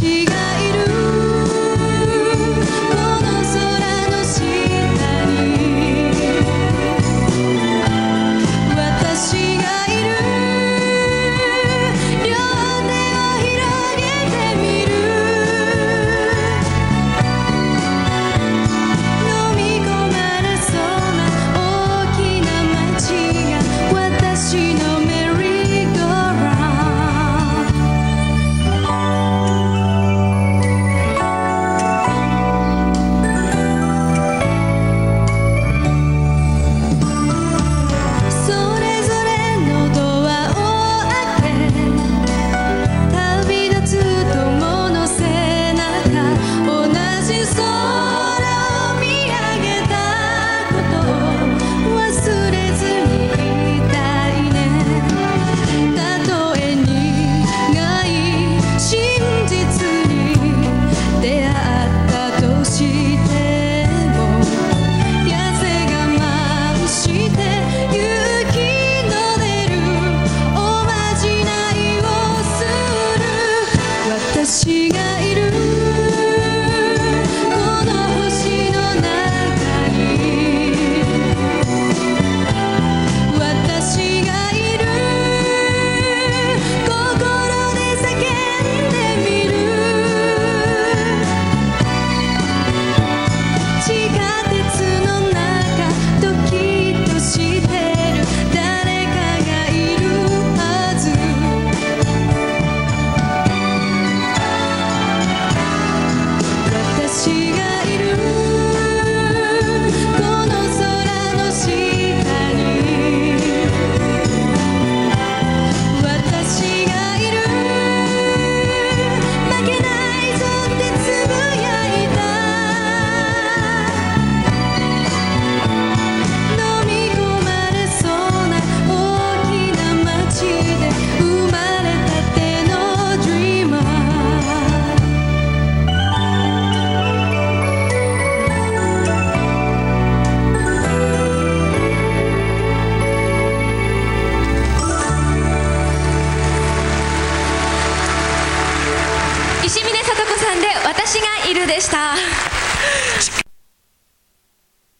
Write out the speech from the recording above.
私がいるこの空の下に私がいる両手を広げてみる飲み込まれそうな大きな街が私のメリーゴーランドそれぞれのドアを開け旅立つ友の背中同じ空を見上げたことを忘れずにいたいねたとえ苦い真実に出会ったとしても風が舞うして勇気の出るおまじないをする私がいるこの星の中に私がいる心で叫んでみる地下鉄の中ドキッとしてる誰かがいるはず私がいるこの空の下に私がいる負けないぞってつぶやいた飲み込まれそうな大きな街で生まれたての Dreamer石嶺聡子さんで私がいるでした。